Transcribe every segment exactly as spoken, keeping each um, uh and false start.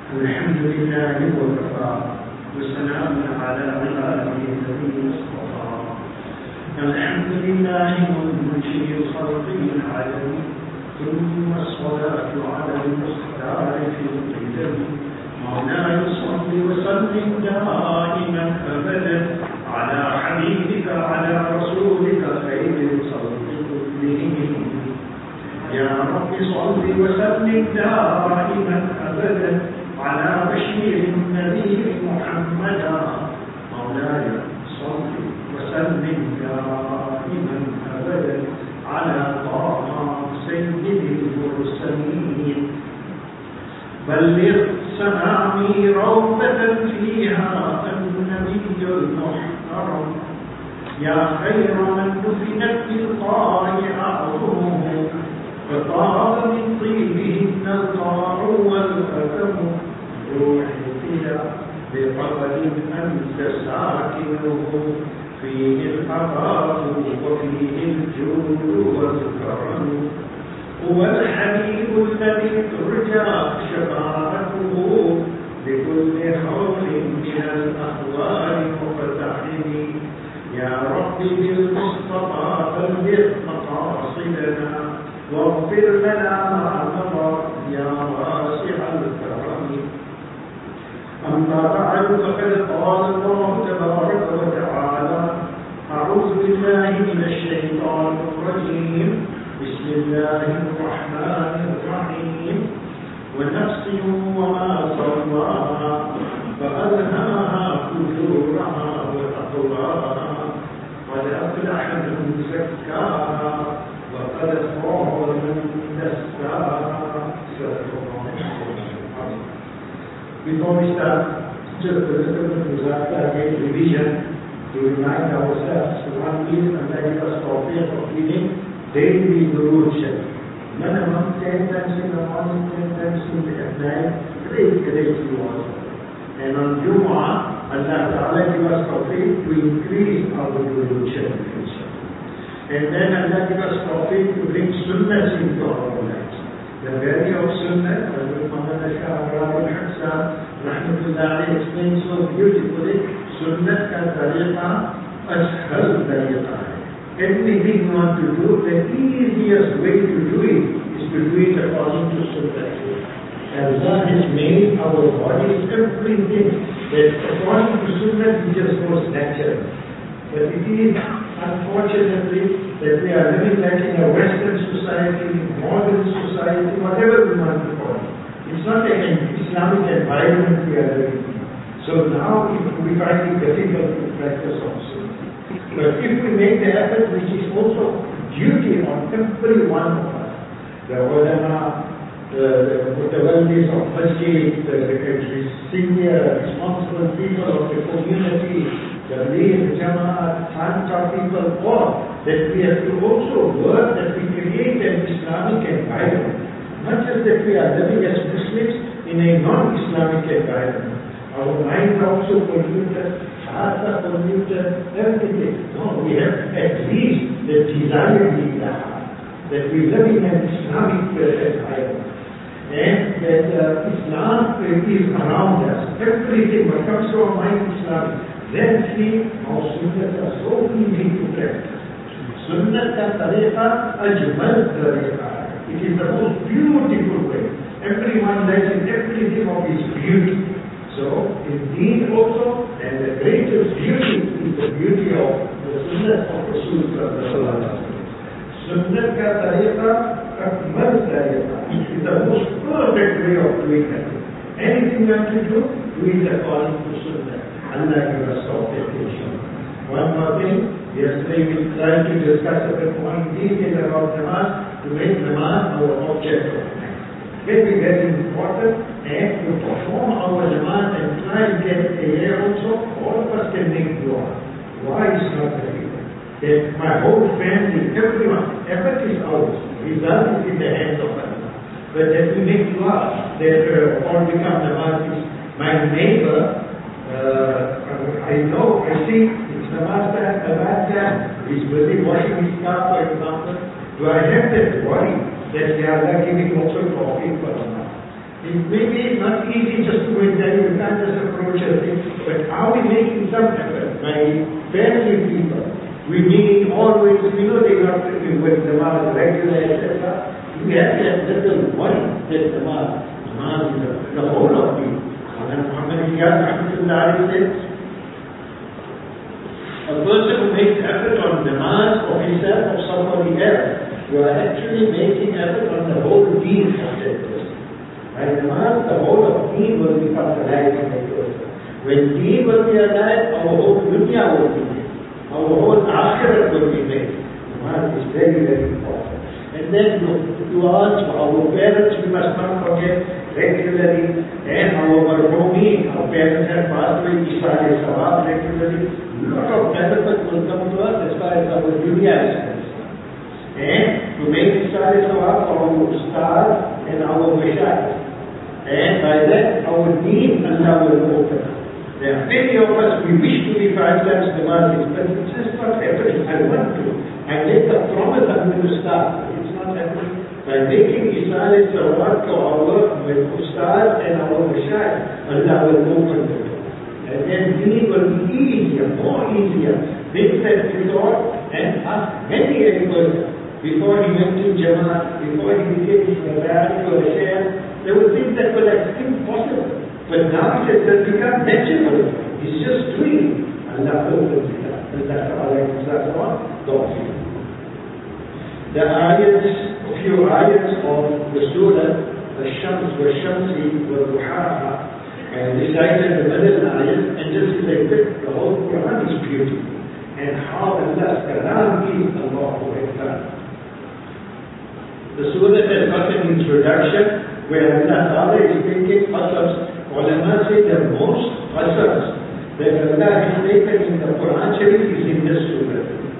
الحمد لله وكفى وسلام على عباده الذين اصطفى. الحمد لله منشئ الخلق العالم، ثم الصلاة على المختار في القدم. مولاي صل وسلم دائما ابدا على حبيبك على رسولك خير الخلق كلهم. يا رب صل وسلم دائما ابدا على بشير النبي محمدا. مولاي صل وسلم دائما ابدا على طه سيد المرسلين. بلغ سلامي روضة فيها النبي المحترم، يا خير من دفنت بالقاع أعظمه، فطاب من طيبهن القاع والأدم. روحي إلى بقبر أنت ساكنه، فيه الحقاق وفيه الجود والكرم. هو الحبيب الذي ترجى شفاعته بكل خوف من الأهوال مقتحم. يا رب بالمصطفى بلغ مقاصدنا، واغفر لنا ما مضى يا واسع الكرم. أما بعد، فقد قال الله تبارك وتعالى: أعوذ بالله من الشيطان الرجيم، بسم الله الرحمن الرحيم. ونفس وما سواها فألهمها فجورها وتقواها، قد أفلح من زكاها وقد خاب من دساها. Before we start, just a little bit of again revision to remind ourselves to one is and that is the topic of reading daily Durud Sharif. Minimum ten times in the morning, ten times in the at night, great, great reward. And on Jumu'ah, Allah Ta'ala give us tawfiq to increase our Durud Sharif. And then Allah give us tawfiq to bring sunnahs into our lives. The value of sunnah, as Muhammad Shah Abdul Hassan Rahmatullah explains so beautifully, sunnah ka tariqa ashhal tariqa hai. Anything you want to do, the easiest way to do it is to do it according to sunnah. Allah has made our bodies everything that according to sunnah it just goes natural. But it is unfortunately that we are living like in a Western society, modern society, whatever we want to call it. It's not like an Islamic environment we are living in. So now we find it difficult to practice also. But if we make the effort, which is also duty on every one of us, the ulama, the mutawallis of masjid, the senior responsible people of the community, the lead, Jama'at, Tantra people, all, that we have to also work that we create an Islamic environment. Not just that we are living as Muslims in a non-Islamic environment. Our minds are also polluted, hearts are polluted, everything. No, we have at least the desire in the heart that we live in an Islamic environment. And that uh, Islam is around us. Everything what comes to our mind is Islamic. Then see how sunnahs are so easy to practice. Sunnah ka tariqa ajmal tariqa. It is the most beautiful way. Everyone likes in everything of his beauty. So, indeed also, and the greatest beauty is the beauty of the sunnah of Rasulullah. Sunnah ka tariqa ajmal tariqa. It is the most perfect way of doing it. Anything you have to do, do it according to sunnah. Allah give us tawfiq. One more thing, yesterday we tried to discuss a bit more in detail about namaz, to make namaz our object of life. Very, very important, and to perform our namaz and try and get a year also, all of us can make dua. Why is not difficult? That my whole family, everyone, effort is ours, result is in the hands of Allah. But that we make dua, that uh, all become namazis. My neighbor, Uh, I know, I see, it's namaz time, namaz time, he's busy washing his car, for example. Do I have that worry that they are giving also tawfiq for namaz? It may be not easy just to are we making some effort? My family people, we meet always, we know they got to be with Namaz regular, et cetera. We have that little one that Namaz, Namaz is the whole of you. And Muhammad says, a person who makes effort on Namaz of himself or somebody else, you are actually making effort on the whole deen of that person. Right? Namaz, the whole of deen will become alive in that person. When deen will be alive, our whole dunya will be made. Our whole akhirat will be made. Namaz is very, very important. And then you, you ask for our parents, we must not forget regularly, and our marhumeen, our parents have passed away, Isha Sawab regularly. A lot of benefit will come to us as far as our dunya is concerned. And to make Isha Sawab for our ustad and our mashayikh. And by that, our deen, Allah will open up. There are many of us, we wish to be five times Namazis, but it's just not happening. I want to. I make a promise I'm going to start. It's not happening. By making Isha Sawab to our ustad and our mashayikh, Allah will open the door. And then deen will be easier, more easier. Things that we thought and asked many a person before he went to Jamaat, before he became a rabbi or a sheikh, there were things that were like impossible. But now it has become natural. It's just doing. Allah opens it up. And that's how I don't feel. The ayats, a few ayats of the surah, the Shams, the Shamsi, the Duhaha, and recited the middle ayat, and just like that, the whole Quran is beautiful. And how Allah's kalam is Allahu Akbar. The surah has got an introduction where Allah Ta'ala is making qasams. Ulama say the most qasams that Allah has taken in the Quran Sharif is in this surah.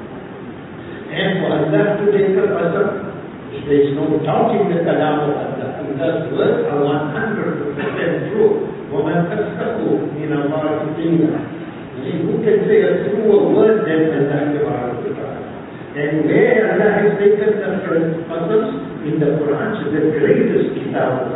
And for Allah to take a qasam, there is no doubting the kalam of Allah. Allah's words are one hundred percent true. وَمَنْ أَصْدَقُ مِنَ اللَّهِ قِيلًا. Who can say a truer word than Allah? And where Allah has taken the qasams in the Quran, so the greatest kitab,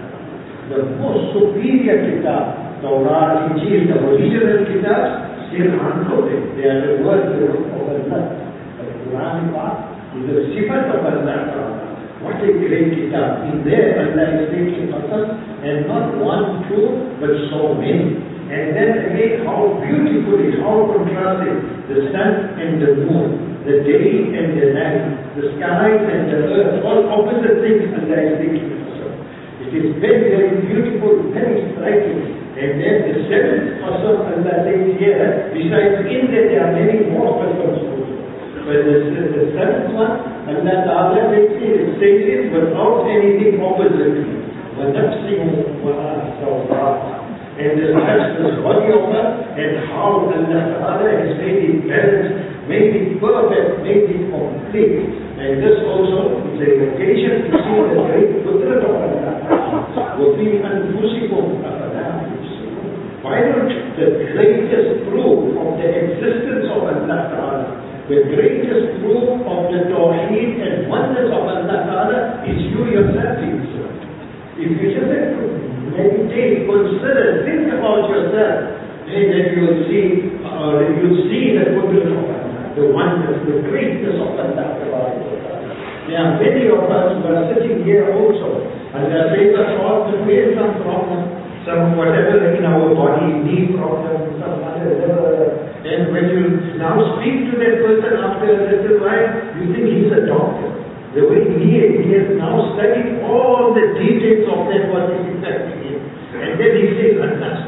the most superior kitab, Torah, Injil, the original kitabs, still unquoted. They are the words of Allah. The Quran is the sifat of Allah. What a great kitab. In there, Allah is taking qasam, and not one, two, but so many. And then again, how beautiful it, how contrasted, the sun and the moon, the day and the night, the sky and the earth, all opposite things Allah is taking qasam. It is very, very beautiful, very striking. And then the seventh qasam Allah says here, besides in there, there are many more qasams also. But the, the seventh one, Allah Ta'ala says it, says it without anything opposite. وَنَفْسٍ وَمَا سَوَّاهَا. And this touch this body of us, and how Allah Ta'ala has made it balanced, made it perfect, made it complete. And this also is an occasion to see the great qudrat of Allah. وَفِي أَنفُسِكُمْ أَفَلَا تُبْصِرُونَ. Why don't the greatest proof of the existence of Allah Ta'ala, the greatest proof of the Tawheed and oneness of Allah Ta'ala is you yourself, yourself. If you just have to meditate, consider, think about yourself, and then you will see, uh, you will see the goodness of Allah, the oneness, the greatness of Allah Ta'ala. There are many of us who are sitting here also, and they are saying us all that we have some problem, some whatever in our body, knee problem, some other level. And when you now speak to that person after a little while, you think he's a doctor. The way he, he has now studied all the details of that, what is affecting him. And then he says,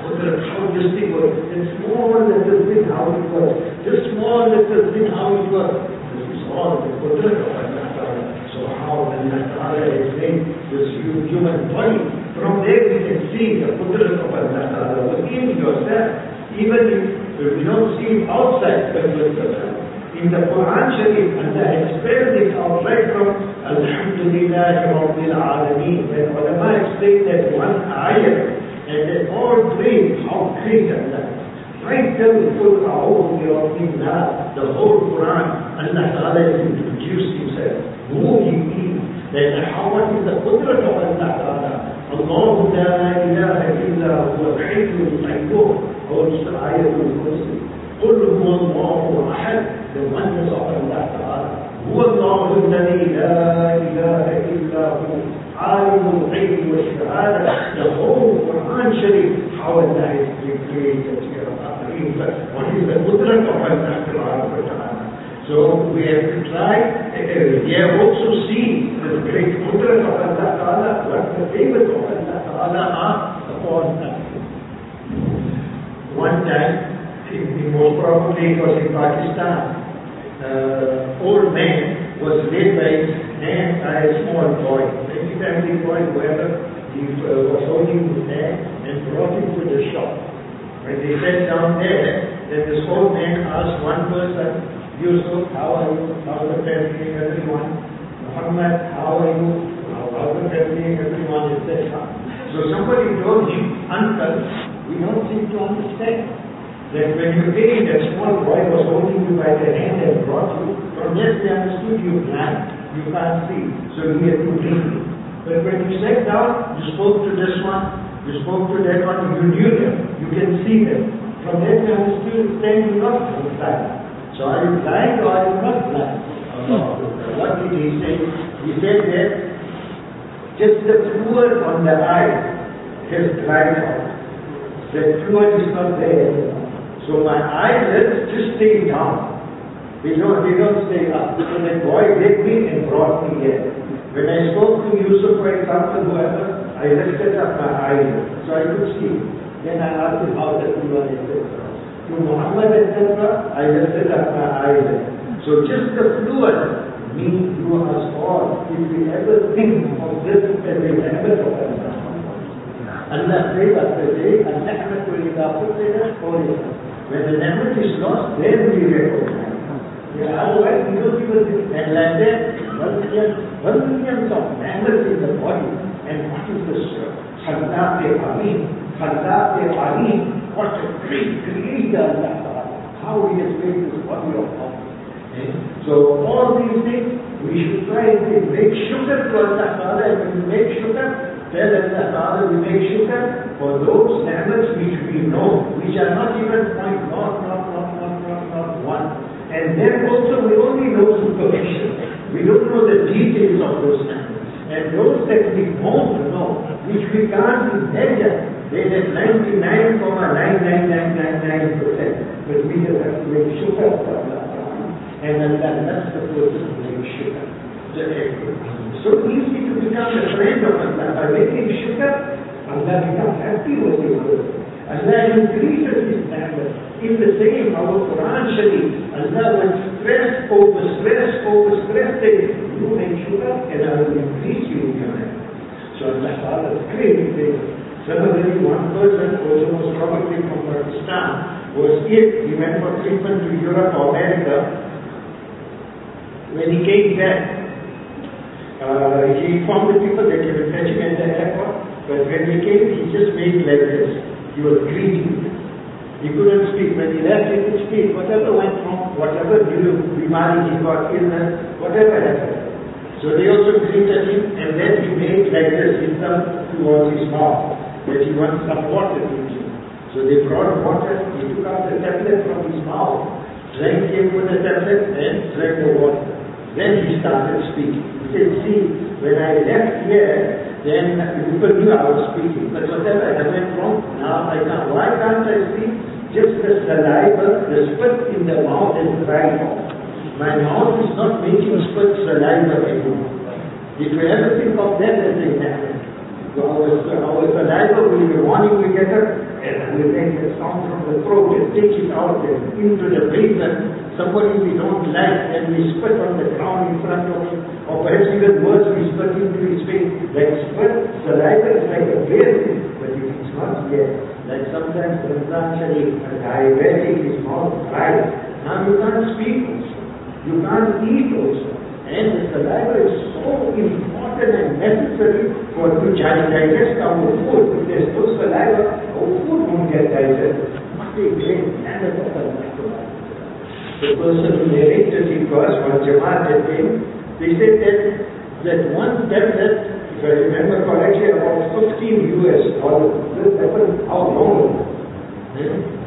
how this thing works. And small little thing, how it works. This small little thing, how it works. This is all the qudrat of Allah Ta'ala. So how Allah Ta'ala has made this human body. From there we can see the qudrat of Allah Ta'ala within yourself. Even if we don't see it outside, but in the Quran Sharif, Allah has spelled it out right from Alhamdulillah Rabbil Alameen. When ulama explain that one ayah, and then all praise how great Allah. Right there with full A'udhu bi Rabbillah, the whole Quran, Allah Ta'ala has introduced Himself, who He is, that how much is the qudrat of Allah Ta'ala. Allahu la ilaha illa huwa al-hayyul qayyum. also ayatul kursi. قل هو الله أحد. The oneness of Allah Ta'ala. هو الله الذي لا إله إلا هو عالم الغيب والشهادة. The whole Quran Sharif, how Allah is created here. What is the qudrat of Allah Ta'ala? So we have to try. Uh, we have also seen the great qudrat of Allah Ta'ala, what the favors of Allah Ta'ala are upon us. One time, most probably it was in Pakistan, uh, old man was laid by his hand by a small boy. Any family boy, whoever, he uh, was holding his hand and brought him to the shop. When they sat down there, then this old man asked one person, Yusuf, how are you? How are the family, everyone? Muhammad, how are you? How are the family, everyone, et cetera. So somebody told him, Uncle, we don't seem to understand. That when you came, that small boy was holding you by the hand and brought you. From that they understood you blind, you can't see. So he had to bring you. But when you sat down, you spoke to this one, you spoke to that one, you knew them, you can see them. From that they understood that you are not blind. So are you blind or are you not blind? Uh, what did he say? He said that just the fluid on the eye has dried out. The fluid is not there anymore. So my eyelids just stay down. They don't, they don't stay up. So that boy led me and brought me here. When I spoke to Yusuf, for example, whoever, I lifted up my eyelids so I could see. Then I asked him how that you are, et cetera. To Muhammad, et cetera, I lifted up my eyelids. So just the fluid means you are all. If we ever think of this as a habit of Allah, Allah says after day, Al-Nahmatu ila qutilat qawliha. When the ni'mat is lost, then we recognize. Yeah, otherwise we don't even think. And like that, one million, one millions of ni'mat in the body. And what is this? Khalaq-e-Alim. Khalaq-e-Alim. What a great creator Allah Ta'ala. How he has made this body of Allah. So all these things, we should try and make shukr to Allah Ta'ala. And when we make shukr, tell Allah Ta'ala we make shukr for those ni'mats which we know, which are not even point not, not, not, not, not, not one. And then also we only know superficial. We don't know the details of those ni'mats. And those that we don't know, which we can't imagine, they have ninety-nine point nine nine nine nine nine percent. But we have to make shukr for Allah Ta'ala. And Allah loves the person to make shukr. So easy to become a friend of Allah. By making shukr, Allah becomes happy with his word. Allah increases his ni'mat. In the same, our Quran Sharif, Allah will stress over stress over stress saying, you make shukr and I will increase you in your ni'mat. So Allah Ta'ala is great there. Similarly, one person also was probably from Pakistan, was ill. He went for treatment to Europe or America. When he came back, Uh, he informed the people that he was fetching at the airport, but when he came, he just made like this. He was greeting them. He couldn't speak. When he left, he could speak. Whatever went wrong, whatever new bimari he got, illness, whatever happened. So they also greeted him, and then he made like this himself towards his mouth, that he wants some water to drink. So they brought water, he took out the tablet from his mouth, drank him with the tablet, and drank the water. Then he started speaking. He said, see, when I left here, then people knew I was speaking. But whatever I went wrong, now I can't. Why can't I speak? Just the saliva, the spit in the mouth is dried off. My mouth is not making spit saliva anymore. Did you ever think of that as a habit? So our, our saliva will be morning we get up, and we make a sound from the throat and take it out and into the basement. Somebody we don't like, and we spit on the ground in front of him, or perhaps even worse, we spit into his face. Like spit, saliva is like a bear, but if it's not there, like sometimes Ramzan Sharif, a diabetic, his mouth dry. Now you can't speak also, you can't eat also, and the saliva is so important and necessary for to digest our food. If there's no saliva, our food won't get digested. What a great habit of Allah. The person who narrated it was one Jamaat that came. They said that, that one tablet, if I remember correctly, about fifteen U S dollars. That was how long?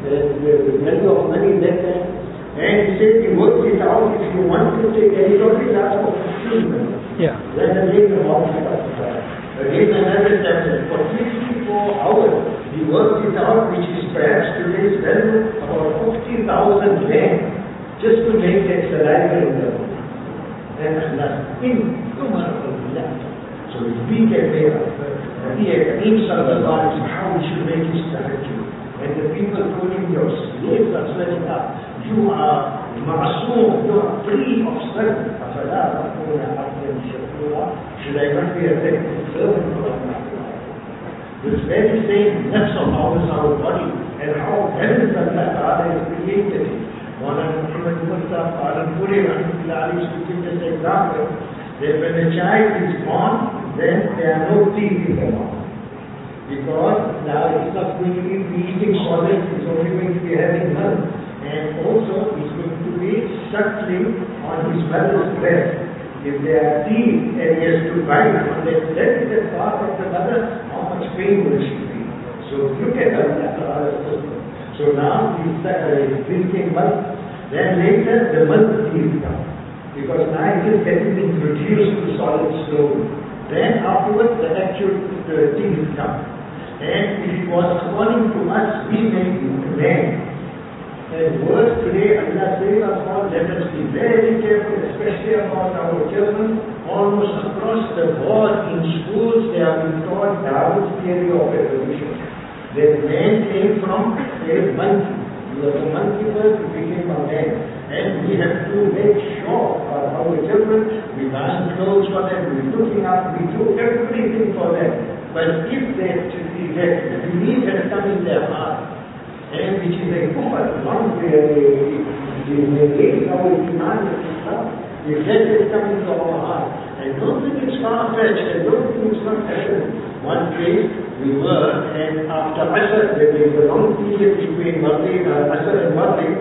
to take, and he's already asked for fifteen minutes. Yeah. Then again the morning again another chapter. For twenty-four hours, he worked it out, which is perhaps today's value about fifty thousand men, just to make that saliva in the world. And nothing. So if we can make a glimpse of the lives of how we should make his statue. And the people told him, your slaves are setting up. You are ma'asum, you are free of sin. Should I not be a faithful servant of Allah? This very same nafs of ours, our body, and how heavens Allah Ta'ala has created it. Maulana Muhammad Mustafa Alanpuri Rahmatullah Ali used to give this example that when a child is born, then there are no teeth in the mouth. Because now it's not going to be eating solids, it's only going to be having milk. And also it's going to be suckling on his mother's breast. If there are teeth and he has to bite on that, that is the part of the mother, how much pain will she be? So look at Allah system. So now he's uh, drinking milk, then later the milk teeth come. Because now it is getting introduced to solid slowly. Then afterwards the actual uh, teeth come. And if it was according to us, we make man. And worse today, Allah says us all, let us be very careful, especially about our children. Almost across the board in schools, they have been taught Darwin's theory of evolution. That man came from a monkey. He was a monkey first, he became a man. And we have to make sure for our children, we buy clothes for them, we're looking up, we do everything for them. But if they get the belief has come in their heart, and which is a kufr, not the against our iman and stuff, if that has come into our heart, I don't think it's far-fetched, I don't think it's not happening. One place we were, and after Asr, there was a long period between Maghrib, uh, Asr and Maghrib.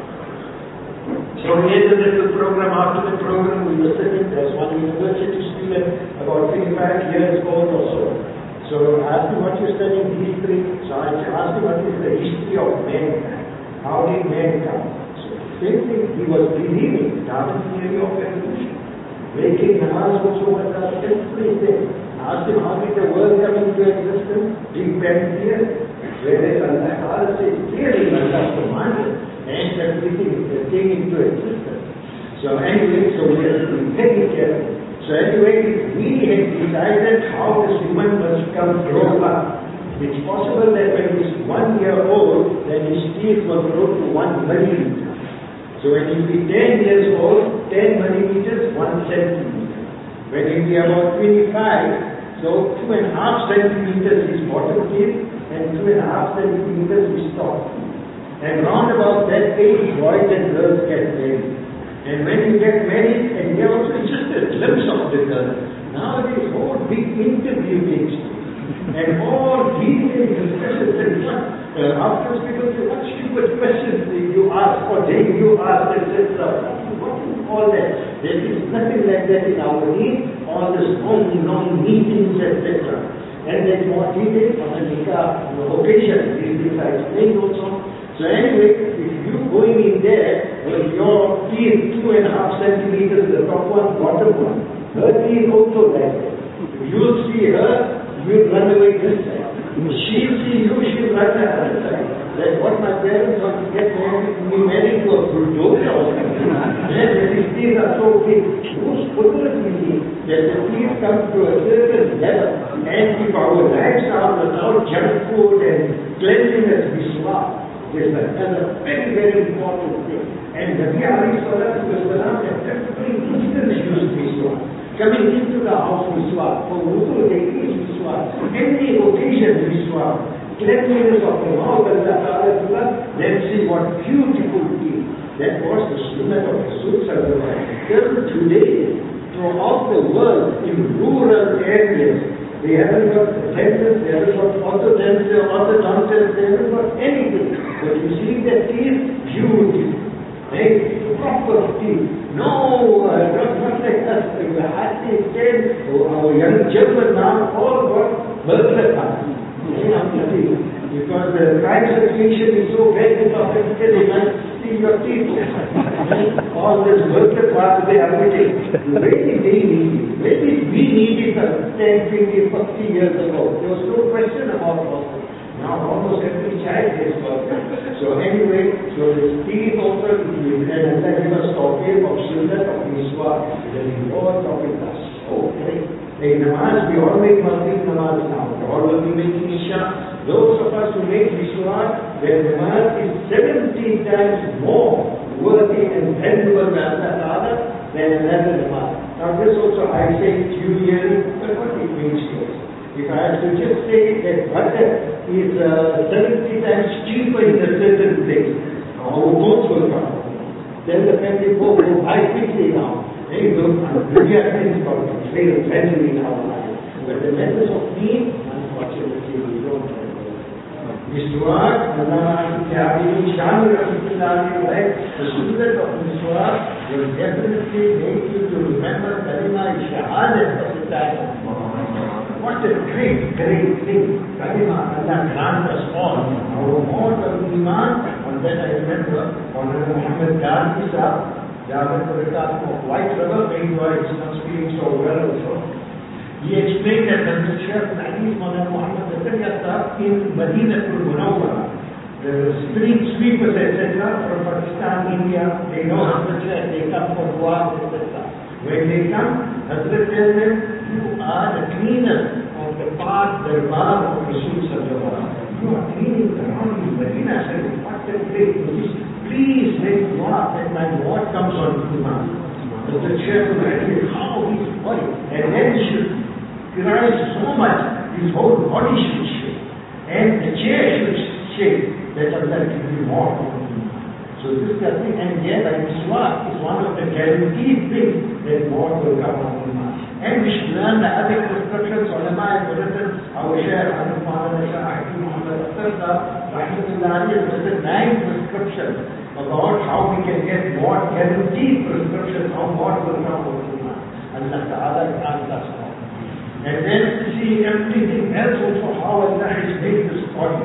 So we had a little program. After the program, we were sitting, there was one university student, about twenty-five years old or so. So I asked him, what you studying history? So I asked him, what is the history of mankind? How did man come? So the same thing, he was believing Darwin's theory of evolution. Making namaz also was everything. I asked him, how did the world come into existence? Big Bang theory. Whereas Allah says clearly Allah commanded and everything came into existence. So anyway, so we have to be very careful. So anyway, we had decided how this woman must come grow up. It's possible that when he's one year old, then his teeth will grow to one millimeter. So when he'll be ten years old, ten millimeters, one centimeter. When he'll be about twenty-five, so two and a half centimeters is bottom teeth, and two and a half centimeters is top teeth. And round about that age, boys and girls get married. And when you get married, and they also, it's just a glimpse of the girl. Nowadays, whole big interview takes place. And all detailed discussions and what, uh, after people say, what stupid questions you ask, or they you ask, et cetera. What is all that? There is nothing like that in our need. All this long, long meetings, et cetera. And there's more detail on the nikah occasion. These things I explained also. So anyway, if you going in there, well, your teeth two and a half centimeters, the top one, bottom one, her teeth also like that. You'll see her, you'll run away this side. She'll see you, she'll run the other side. That's what my parents want to get married, me married to a bulldozer or something. And his teeth are so big. Whose goodness we need that the teeth come to a certain level. And if our lives are without junk food and cleanliness, we swap. Yes, that's a very, very important thing. And Nabi alayhi salatu wasalam at every instance used miswak. Coming into the house miswak, for wudu they use miswak. Any occasion miswak. Cleanliness of the mouth, Allah Ta'ala, then see what beautiful teeth. That was the sunnah of Rasul sallallahu alaihi wasallam. Till today, throughout the world, in rural areas, they haven't got dentists, they haven't got orthodontists, orthodontists, they haven't got anything. But you see that teeth, beauty, right? Proper teeth. No, uh, not, not like us. The heart is dead. Oh, our young children now all got burglar parties. Because the crime situation is so bad in South Africa, they might see see your teeth. All this work that part they are getting. Maybe they need it. Maybe we needed it ten, twenty, fifty years ago. There was no question about all this. Now almost every child has got that. So anyway, so this teeth also is and Allah give us tawfiq of sunnah of miswak. The reward of it is so great. In namaz, we all make Maghrib namaz now. We all will be making Isha. Those of us who make miswak, their namaz is seventy times more worthy and valuable to Allah Ta'ala than another namaz. Now this also I say to you here, but what it means to us. If I have to just say that butter is uh, seventy times cheaper in a certain place, our bones will come. Then the family folk will buy quickly now. They look, we are things about to fail gradually in our lives. But the matters of deen, unfortunately, we don't have. Miswak, Allah Ta'ala, Shami Rahmatullah, right? The sunnah of Miswak will definitely make you to remember Kalima Shahadat of the time. What a great, great thing. Kalima, Allah grant us all. Our more of Iman, and then I remember, Honorable Muhammad Gandhi Sahib, Jabir Puritat of White River, where he was not speaking so well also. He explained that the Sheikh Hadith Maulana Muhammad Zakaria Sahib in Madinatul Munawwara, the street sweepers, et cetera, from Pakistan, India, they know Hazrat Sheikh, they come for dua, et cetera. When they come, Hazrat tells them, you are the cleaner of the path, the bar of Rasul Sallallahu Alaihi Wasallam. You are cleaning around in Medina, saying, what a great position. Please make dua that my Lord comes on Iman. So the Shaykh will say, how he's body. And then he should cry so much, his whole body should shake. And the chair should shake. That Allah give you more. So this is the thing. And yet, like Miswak is one of the guaranteed things that more will come on Iman. And we should learn the other prescriptions. Ulama have written, our Shaykh Hadith Maulana Shah Hakim Muhammad Akhtar Sahib, Rahmatullah has written nine prescriptions about how we can get more guaranteed prescriptions, how more will come on Iman. Allah Ta'ala grant us all. And then see everything else also, how Allah has made this body.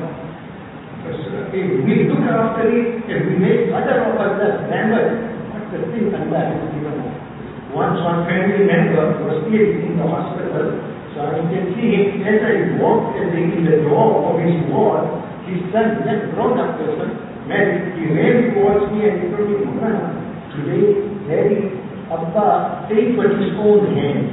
If we look after it, if we make other of Allah's members, what's the thing Allah has given us? Once one family member was ill in the hospital, so you can see him as I walked in the, in the door of his ward, his son, that grown-up person, married, he ran towards me and he told me, Mama, today, Daddy, Abba, take with his own hands.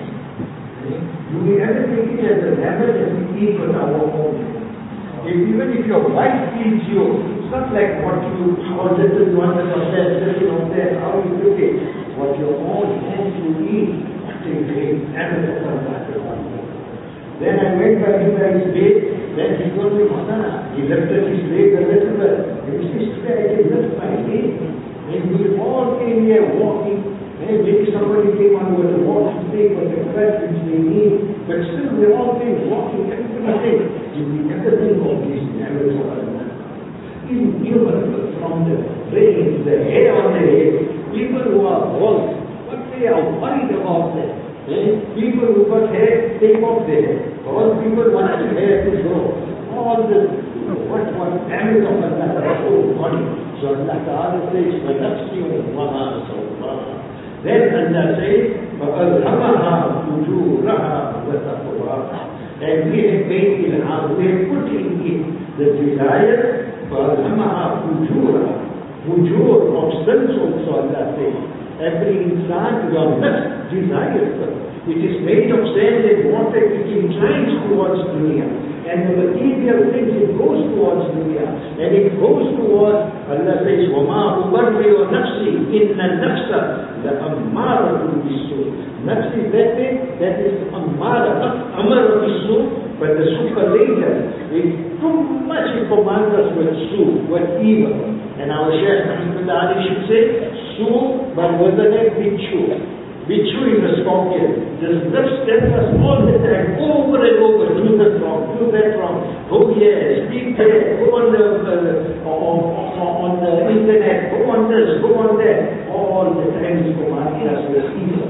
Do we ever take it as a habit that we eat with our own hands? If, even if your wife feeds you, it's not like what you, how little you want to upset, little of that, how you do it. What your own hands you eat, what a great habit of Allah. Then I went by him by his bed, then he told me, Mama, he lifted his leg a little bit. And he says, today I can lift my leg. And we all came here walking. And maybe somebody came on with a walking stick with the crutch which they need. But still we all came walking, everything. Did we ever think of these habits of Allah? Even from the brains, the hair on the head, people who are bald, what they are worried about that. Eh? People who got hair, take off their hair. All people want their hair to grow. All this, you know, what, what habit of Allah, the whole body. So Allah Ta'ala says, وَنَفْسِي وَمَا سَوّْاهَا. Then Allah says, فَأَلْهَمَهَا فُجُورَهَا وَتَقْوَاهَا. And we have made ilham, we have put in it the desire, فَأَلْهَمَهَا فُجُورَهَا. Fujur of sins also Allah says. Every insan, your nafs desires them. It is made of sand and water, it inclines towards dunya. And the material things, it goes towards dunya. And it goes towards, Allah says, وَمَا أُبَرِّئُ نَفْسِي إِنَّ النَّفْسَ لَأَمَّارَةٌ بِالسُّوءِ. Nafs is that thing that is ammara, not amara bisu, but the superlative. It's too much it commands us with su, with evil. And our Shaykh Rahmatullah Ali should say, su, but with the name bichu. Bichu is a scorpion. This nafs tells us all the time, over and over, do that wrong, do that wrong. Go here, speak there, go on the, uh, on, on the internet, go on this, go on that. All the time is commanding us with evil.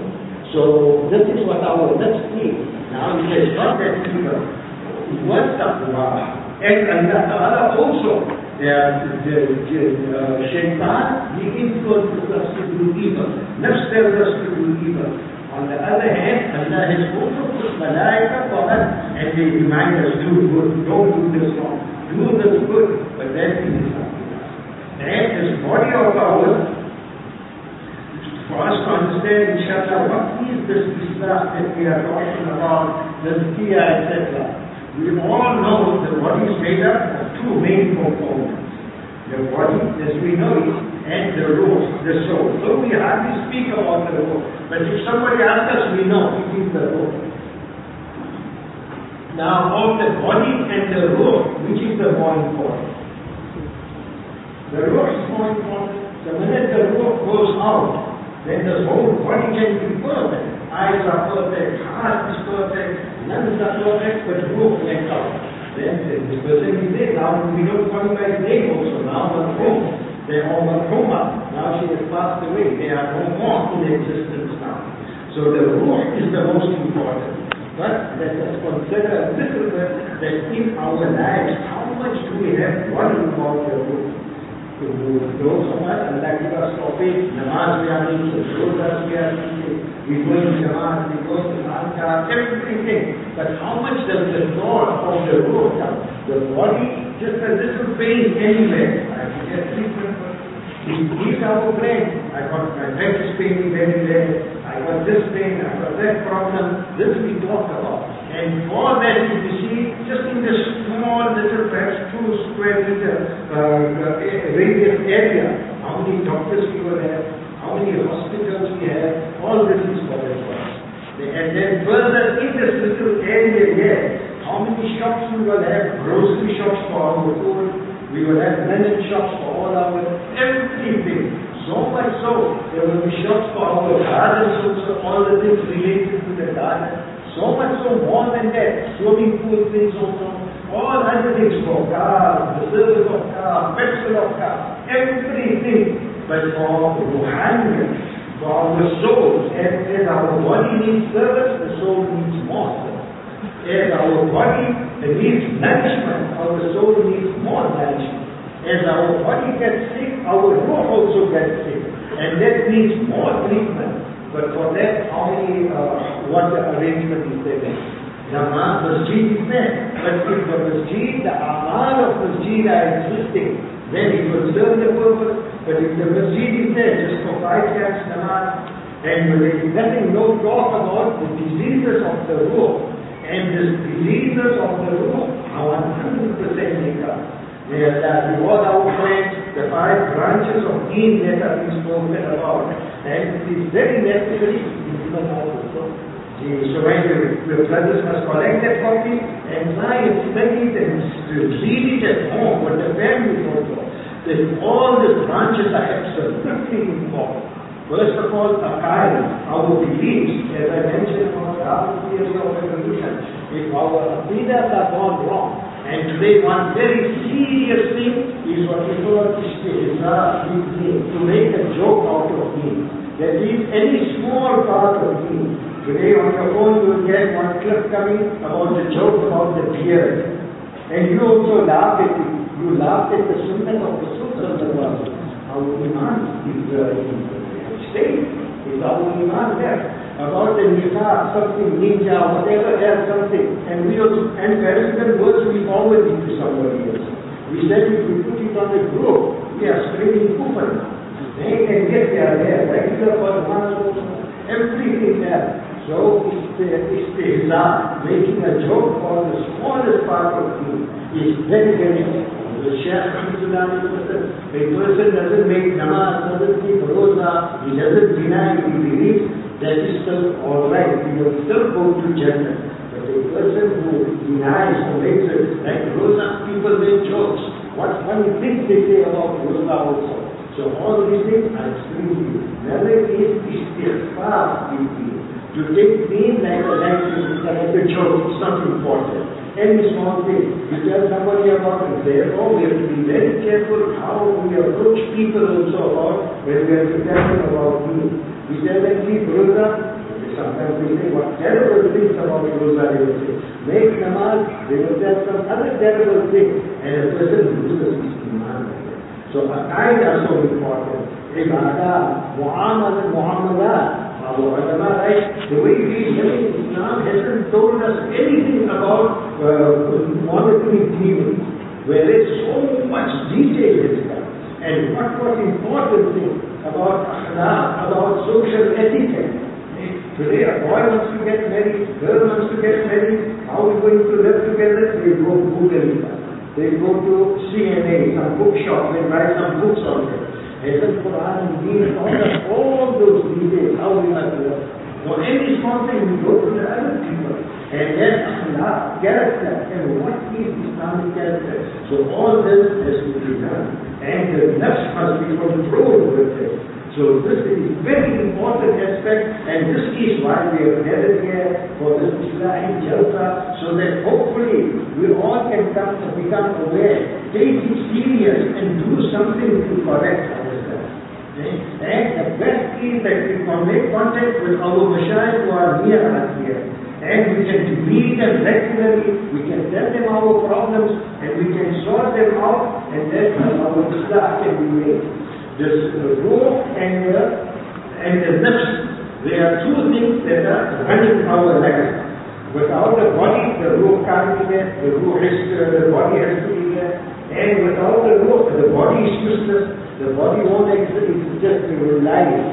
So this is what our nafs needs. Now it has not that evil. It was taqwa. And Allah Ta'ala also, uh, Shaitan, he influences us to do evil. Nafs tells us to do evil. On the other hand, Allah has also put malaika for us and they remind us, do good, don't do this wrong, do this good, but then it is something else. And this body of ours, for us to understand, inshallah, what is this Islam that we are talking about, the Tazkiyah, et cetera. We all know the body is made up of two main components. The body, as we know it, and the ruh, the soul. So we hardly speak about the ruh. But if somebody asks us, we know it is the ruh. Now, of the body and the ruh, which is the more important? The ruh is more important. The minute the ruh goes out, then the whole body can be perfect. Eyes are perfect, heart is perfect, lungs are perfect, but ruh went out. Then this person is there. Now we don't call him by his name also. Now Marhum. They're all Marhuma. Now she has passed away. They are no more in existence now. So the ruh is the most important. But let us consider a little bit that in our lives, how much do we have worried about the ruh? To know so much, Allah give us topic, namaz we are making, rosas we are making, we go in Jamaat, we go to Malka, everything. But how much does the thought of the ruh come? The body, just a little pain anywhere. I can get treatment. We eat our brain. I got my back is paining very bad. I got this pain, I got that problem. This we talk about. And for that, if you see, just in this small little, perhaps two square meter uh, radius area, how many doctors we will have, how many hospitals we have, all this is covered for us. And then further in this little area here, how many shops we will have, grocery shops for our food, we will have linen shops for all our, everything. So much so, there will be shops for our gardens also, all the things related to the garden. So much so, more than that, swimming pool things also, all other things for cars, the service of cars, petrol of cars, everything. But for Ruhaniyat, for our souls, as, as our body needs service, the soul needs more service. As our body needs nourishment, our soul needs more nourishment. As our body gets sick, our ruh also gets sick. And that needs more treatment. But for that, how many, uh, what the arrangement is there? Namaz, masjid is there. But if the masjid, the amal of masjid are existing, then it will serve the purpose. But if the masjid is there just for five times namaz, and there is nothing, no talk about the diseases of the ruh, and the diseases of the ruh, how one hundred percent they come. They are that reward our friends, the five branches of deen that have been spoken about. And it is very necessary to be given out also. So when your brothers must collect that copy and try and study it and read it at home, but the family also. That all the branches are absolutely important. First of all, aqaid, our beliefs, as I mentioned about the half years of evolution. If our aqidas are gone wrong, and today one very serious thing is what we call istihza, to make a joke out of me. That is any small part of me. Today on your phone you will get one clip coming about the joke about the beard. And you also laugh at it. You laugh at the sunnah of the Sultan of the world. Our iman is uh, state. Is our iman there. About the nikah, something ninja, whatever else, something. And we also, and Arabic words we forward it to somebody else. We said if we put it on the group, we are spreading kufr now. They can get there, there, regular for one, everything there. So istihza, making a joke on the smallest part of you is very, very important. The Shaykh Alhamdulillah, a person doesn't make namaz, doesn't keep roza, he doesn't deny, he believes that is still alright, he will still go to Jannah. But a person who denies, who makes it, like roza, people make jokes. What funny things they say about roza also. So all these things are extremely. Never is istighfar with you. To take pain like a like, like a joke, it's not important. Any small thing, you tell somebody about it, therefore we have to be very careful how we approach people also about when we are to tell them about me. We tell them keep roza, sometimes we say what terrible things about roza they will say. Make namaz, they will tell some other terrible thing. and a person loses his iman. So aqaid are so important. Ibadah, mu'amala, mu'amala, our ulama, right? The way we live in Islam hasn't told us anything about uh, monitoring demons, where there's so much detail in that. And what was important thing about akhlaq, about social etiquette. Today a boy wants to get married, girl wants to get married, how are we going to live together? They go to Google it. They go to C N A, some bookshop, they buy some books on it. Has the Quran and Deen taught us all those details, how we must live. Now any small thing we go to the other people. And then akhlaq, character, and what is Islamic character? So all this has to be done. And the nafs must be controlled with it. So this is very important aspect, and this is why we are gathered here for this Islamic Jalsa, so that hopefully we all can come to become aware, take it serious, and do something to correct ourselves. Okay? And the best is that we can make contact with our mashayikh who are near us here. And we can meet them regularly, we can tell them our problems, and we can sort them out, and then our Islah can be made. This ruh and the, and the nafs, they are two things that are running our life. Without the body, the ruh can't be there, the ruh is, uh, the body has to be there. And without the ruh, the body is useless, the body won't exist, it's just a life.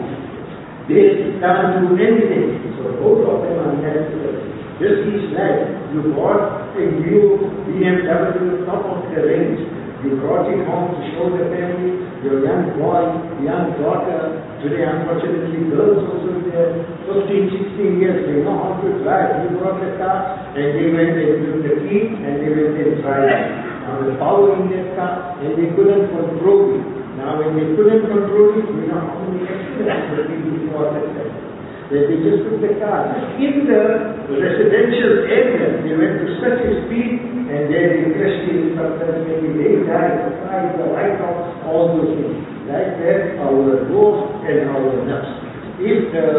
They can't do anything. So both of them are necessary. This is life. You bought a new B M W top of the range. You brought it home to show the family, your young boy, young daughter. Today, unfortunately, girls also there, fifteen, sixteen years, they know how to drive. You brought the car, and they went and took the key, and they went and tried it. Now, the power in that car, and they couldn't control it. Now, when they couldn't control it, you know how many accidents were before that time. That they just took the car. In the residential area, they went to such a speed, and there they crashed in sometimes, maybe they died, the car, the light off, all those things. Like that, our ruh and our nafs. If the,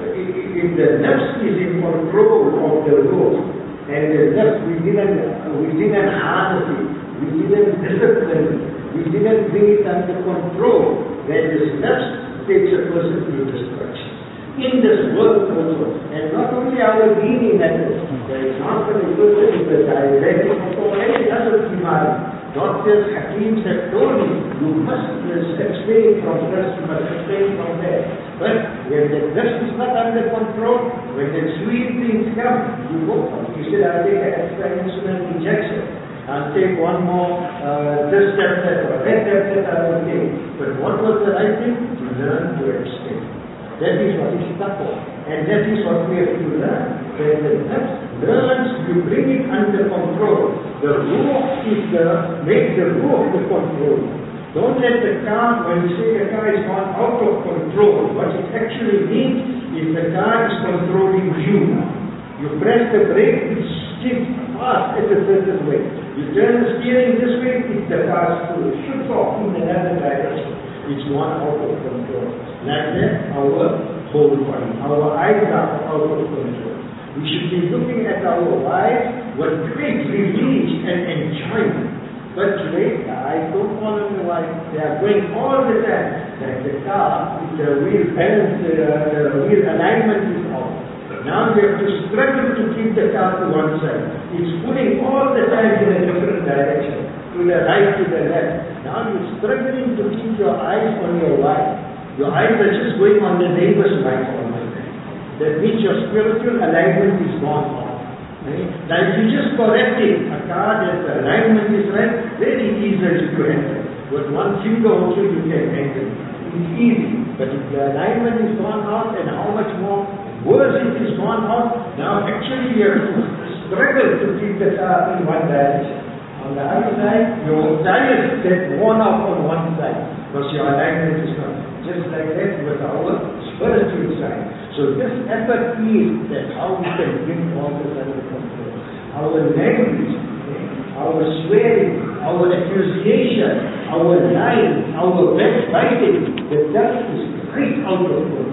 if the nafs is in control of the ruh, and the nafs, we didn't, we didn't harness it, we didn't discipline it, we didn't bring it under control, then this nafs takes a person to destruction. In this world also, and not only our dini methods, for example, a person is a diabetic or any other demand. Doctors, Hakims have told me, you must abstain from this, you must abstain from that. But when the dust is not under control, when the sweet things come, you go for it. You said, I'll take an extra insulin injection. I'll take one more uh, this tablet or that tablet I will take. But what was the right thing? To learn to abstain. That is what is taqwa. And that is what we have to learn. When the nafs learns, you bring it under control. The ruh is the, make the ruh the control. Don't let the car, when you say the car is gone out of control, what it actually means is the car is controlling you. You press the brake, it skips fast at a certain way. You turn the steering this way, it's the car shoots off in another direction. It's gone out of control. Like that, our whole body, our eyes are out of control. We should be looking at our lives with great relief and enjoyment. But today, the eyes don't follow the light. They are going all the time. Like the car, the wheel balance, uh, the wheel alignment is off. Now we have to struggle to keep the car to one side. It's pulling all the time in a different direction. To the right, to the left. Now you're struggling to keep your eyes on your light. Your eyes are just going on the neighbor's light all the time. That means your spiritual alignment is gone off. Right? Now if you just correct it, a car that the alignment is right, very easy to handle. With one finger also you can handle it. It's easy. But if the alignment is gone out, and how much more worse it is gone out, now actually you have to struggle to keep the car in one direction. On the other side, your tires get worn out on one side because your alignment is not. Just like that with our spiritual side. So this effort is that how we can bring all this under control. Our language, our swearing, our accusation, our lying, our backbiting, the dust is straight out of control.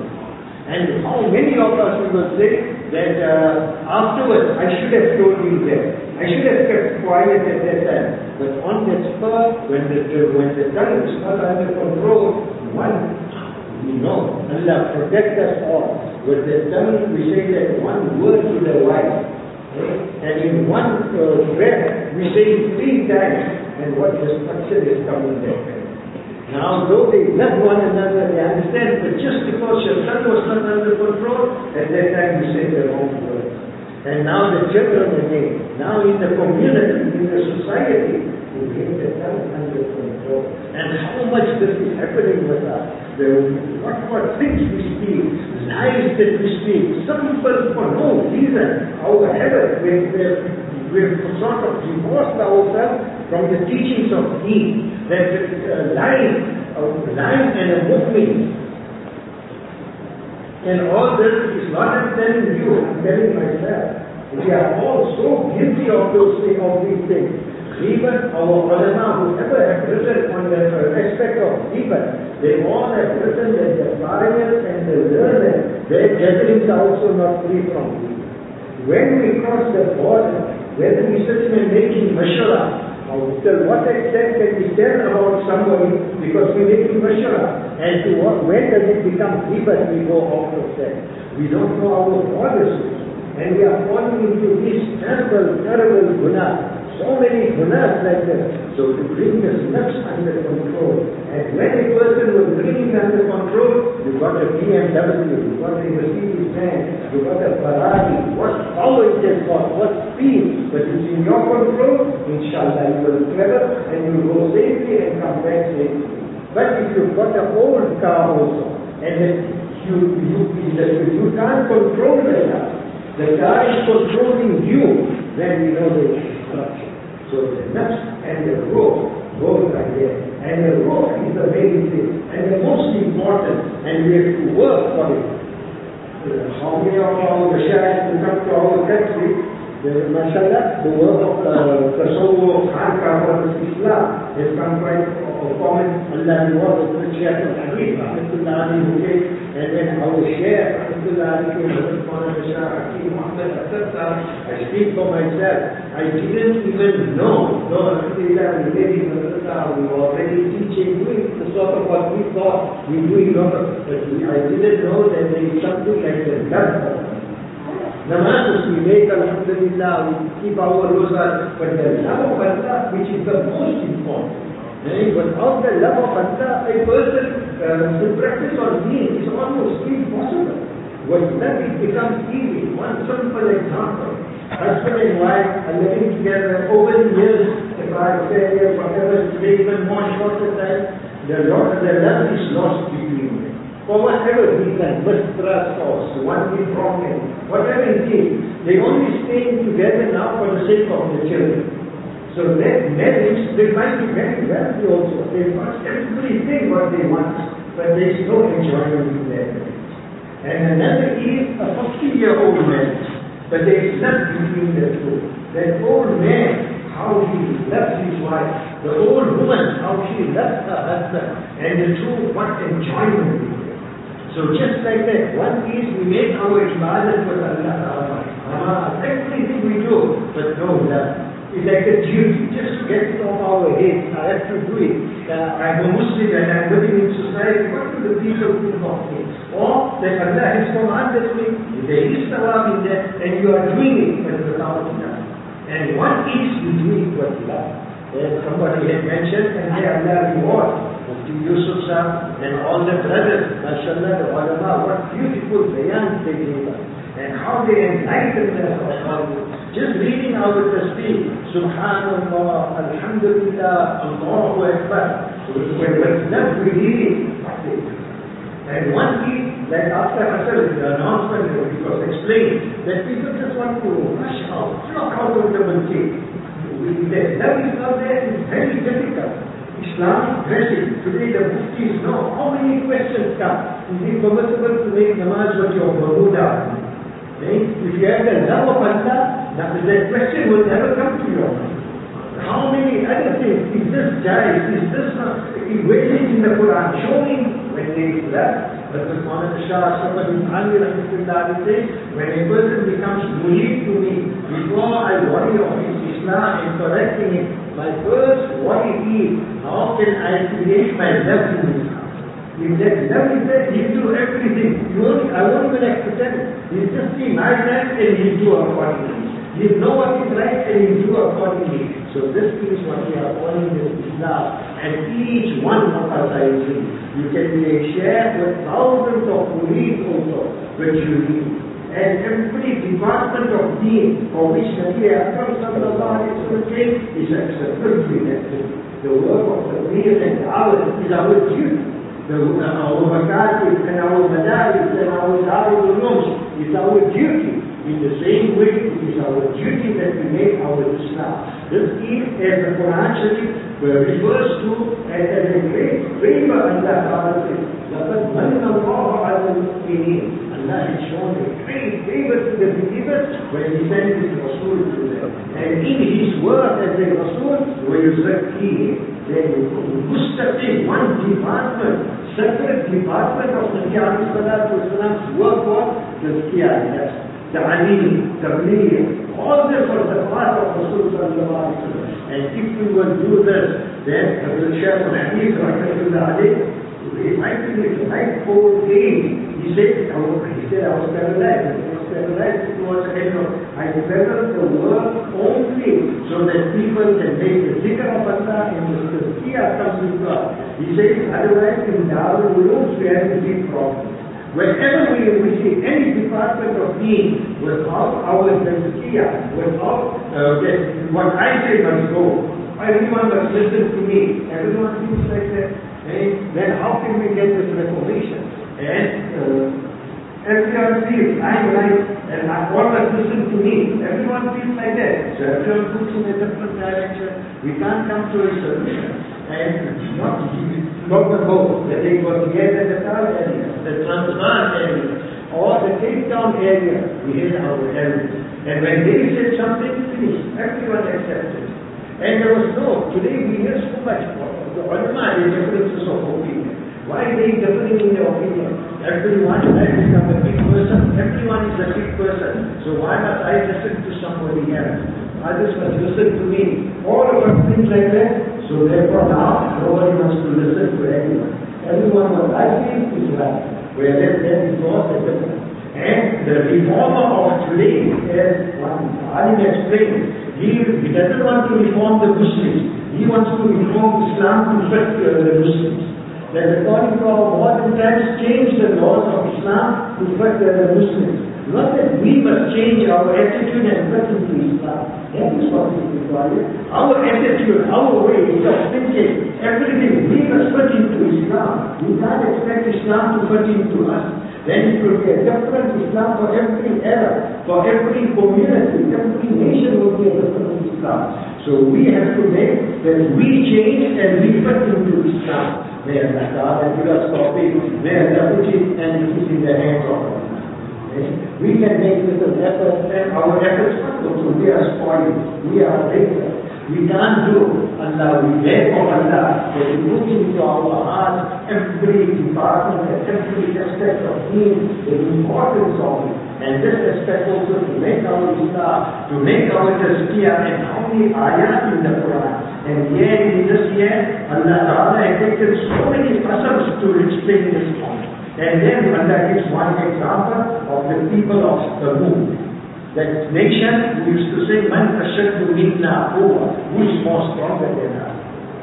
And how many of us will say that uh, afterwards, I should have told you that. I should have kept quiet at that time. But on that spur, when the, when the tongue is not under control, one, we know, Allah protect us all. With the tongue, we say that one word to the wife. Okay? And in one uh, breath, we say three times. And what destruction is coming there. Now, though they love one another, they understand, but just because your son was not under control, at that time you say the wrong word. And now the children again, now in the community, in the society, we get the tongue under control. And how much this is happening with us. The, what, what things we speak, lies that we speak, some people for no reason, our habit, we've, we've sort of divorced ourselves from the teachings of Deen, that uh, lying, uh, lying and a movement. And all this is not I'm telling you, I'm telling myself. We are all so guilty of those things, of these things. Even our ulama, whoever have written on the aspect of even, they all have written that the foreigners and the learned, their gatherings are also not free from evil. When we cross the border, whether we sit and making mashura, till what extent can we tell about somebody because we're making mashura? And to what, when does it become riba we go out of that? We don't know our borders. And we are falling into this terrible, terrible guna. So many gunas like that. So to bring this nafs under control. And when a person was bringing under control, you got a B M W, you got a Mercedes Benz, you got a Ferrari. What power it has got, what speed. But it's in your control, inshallah you will travel and you will go safely and come back safely. But if you've got an old car also, and then you, you, you, you can't control the car, the car is controlling you, then we know the destruction. So the nafs and the ruh both are there. And the ruh is the main thing. And the most important, and we have to work for it. How many of our mashayikh who come to our country, the mashallah, the work of uh, Tasawwuf, Harkah, of Islam has come quite common. Allah reward the Shaykh al-Hadith, Rahmatullah Ali, who came, and then our Shaykh, Rahmatullah Ali, came, Hazrat Maulana Shah Hakim Muhammad Asad. I speak for myself. I didn't even know, no, Alhamdulillah, we made it, we were already teaching, doing the sort of what we thought we doing lot of, but I didn't know that there is something like the love. Namaz we make, Alhamdulillah, we keep our rosas, but the love of Allah, which is the most important. And without the love of Allah, a person uh, to practice on deen is almost impossible. When love it becomes easy, one simple example. Husband and wife are living together over the years, if I say whatever, today even more shorter time, the love, the love is lost between them. For whatever reason, mistrust or one did wrong, whatever it is, they only staying together now for the sake of the children. So that marriage, they might be very wealthy also. They must everything what they want, but there is no enjoyment in their marriage. And another is a fifty-year-old marriage, but there is love between the two. That old man, how he loves his wife, the old woman, how she loves her husband, and the two, what enjoyment is there. So just like that, one is we make our ibadat with Allah, Allah, everything we do, but no love. It's like a duty, just get it off our heads. I have to do it. Uh, I'm a Muslim and I'm living in society. What do the people think of me? Or that Allah has commanded me, there is sawab in there, and you are doing it but without love. And one is you do it with love. As somebody had mentioned, and may Allah reward Mufti Yusuf Sahib and all the brothers, mashallah, the ulama, what beautiful bayans they gave us. And how they enlighten us. Just reading out the tasbih, Subhanallah, Alhamdulillah, Allahu Akbar. When with love we read it, and one is, like after Asr, the announcement was explained, that people just want to rush out, flock out of the masjid. That love is not there, it's very difficult. Islamic dressing, today the muftis know how many questions come. Is it permissible to make namaz with your baruda? If you have the love of Allah, that question will never come to your mind. How many other things? Is this jais? Is this not evaluating in the Quran? Showing when there is love. But the Maulana Shah Sabah bin Ali Rahmatullah says, when a person becomes murid to me, before I worry of his Islam and correcting it, my first worry is, how can I create my love in this house? If that love is there, he'll do everything. You won't, I won't even have to tell him. He'll just see my life and he'll do accordingly. He'll know what is right and he'll do accordingly. So this is what we are calling this Islam. And each one of us, I see, you can be a share with thousands of police also, which you need. And every department of deen for which Nabi Akram sallallahu alayhi wa sallam came is absolutely necessary. The work of the police and ours is our duty. The, uh, our makatib and our madaris and our darul ulums is our duty. In the same way, it is our duty that we make our Islam. This is, as the Quran Sharif refers to, as a great favor Allah Ta'ala says, لَقَدْ مَنَّ اللَّهُ عَلَى الْمُؤْمِنِينَ. Allah has shown a great favor to the believers when He sent His Rasul to them. And in His word as a Rasul, when you say, then you mustaqim, one department, separate department of Nabi alayhi salatu wasalam's work was tazkiyah. Ta'aleem, tabligh, all this was the part of Rasul sallallahu alayhi wa sallam. And if we will do this, then Hazrat Shaykh al-Hadith rahmatullah alayhi, I think it's like four days. He said, I was, he said, I was paralyzed. I was paralyzed towards the end of, I developed the work only so that people can make the zikr of Allah and the tazkiyah comes with God. He said, otherwise in Darul Ulum we have a big problem. Wherever we, we see any department of deen without our tazkiyah, without uh, what I say must go, everyone must listen to me, everyone thinks like that, and then how can we get this reformation? And uh, everyone feels I'm right and all must listen to me. Everyone feels like that. So everyone puts in a different direction. We can't come to a solution. And not not the whole, the Lagos area, the Tal area, the Transvaal area, or the Cape Town area, we had our area. And when they said something, finished. Everyone accepted. And there was no, today we hear so much more. The ulama is differences of opinion. Why are they differing in their opinion? Everyone has become a big person, everyone is a big person. So why must I listen to somebody else? Others must listen to me. All of us think like that. So therefore now, nobody wants to listen to anyone. Everyone what I think is right. Whereas that is not the difference. And the reformer of today, as one Ali explained, he, he doesn't want to reform the Muslims. He wants to reform Islam to fit uh, the Muslims. That according to our modern times, change the laws of Islam to fit the Muslims. Not that we must change our attitude and fit into Islam. That is what is required. Our attitude, our way of thinking, everything, we must fit into Islam. We can't expect Islam to fit into us. Then it will be a different Islam for every era, for every community, every nation will be a different Islam. So we have to make that we change and we fit into Islam. May Allah Ta'ala give us copy, may Allah put it and it is in the hands of Allah. Okay? We can make little efforts and our efforts also we are spoiled, we are later. We can't do Allah, we beg of Allah that He puts into our hearts every department and every aspect of deen, the importance of it. And this aspect also to make our Islam, to make our tazkiyah, and how many ayat in the Quran. And yet in this year, Allah Ta'ala has taken so many qasams to explain this point. And then Allah gives one example of the people of Thamud. That nation who used to say, Man ashaddu minna quwwa, who is more stronger than us.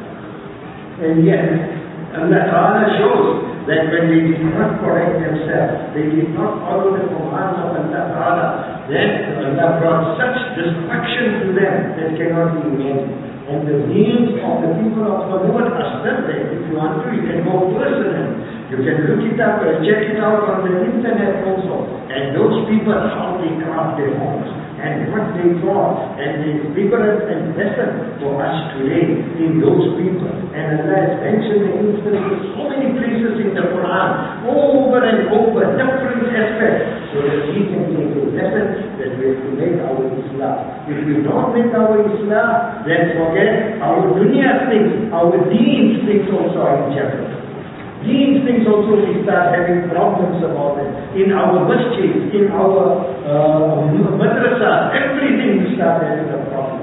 And yet, Allah Ta'ala shows that when they did not correct themselves, they did not follow the commands of Allah Ta'ala, then Allah brought such destruction to them that cannot be imagined. And the names of the people of Thamud are still there. If you want to, you can go personally. You can look it up and check it out on the internet also. And those people, how they craft their homes and what they thought, and the vigorous and lesson for us today in those people. And Allah has mentioned the instances, so many places in the Quran, over and over, different aspects, so that we can take a lesson that we have to make our Islam. If we don't make our Islam, then forget our dunya things, our deen things also are in jeopardy. These things also we start having problems about it. In our masjid, in our uh, madrasa, everything we start having a problem. So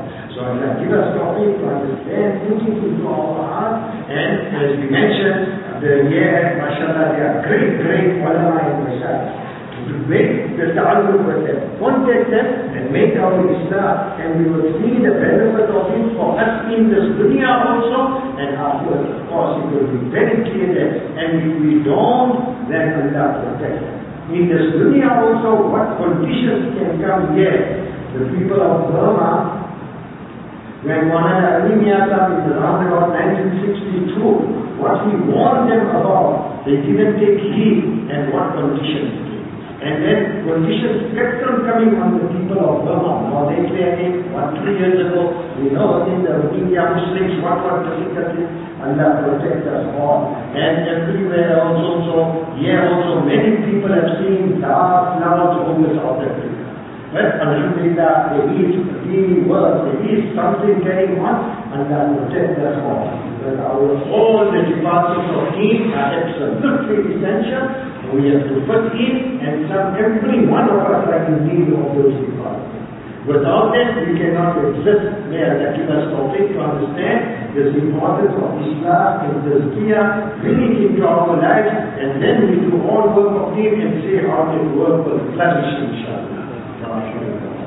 Allah give us tawfiq to understand, putting into our heart, and as we mentioned, the year, mashallah, they are great, great ulama and mashallah. To make the ta'alluq with them, contact them and make our Islam, and we will see the benefit of it for us in this dunya also, and afterwards, of course, it will be very clear that, and if we don't, then Allah protect them. In this dunya also, what conditions can come here? The people of Burma, when Maulana Ali Mian Sahib in around about nineteen sixty-two, what he warned them about, they didn't take heed, and what conditions came. And then conditions kept on coming on the people of Burma. Now they clearly, one, three years ago, we know in the Rohingya Muslims, what what difficulties, Allah protect us all. And everywhere also, so here also many people have seen dark clouds over South Africa. But alhamdulillah, there is really work, there is something going on, and Allah protect us all. Because our, all the departments of deen are absolutely essential. We have to put in, and some, every one of us are in need of those departments. Without them, we cannot exist. May Allah give us tawfiq to understand the importance of Islam and Tazkiyah, bring it into our lives, and then we do all work of deen and see how the work will flourish, inshallah.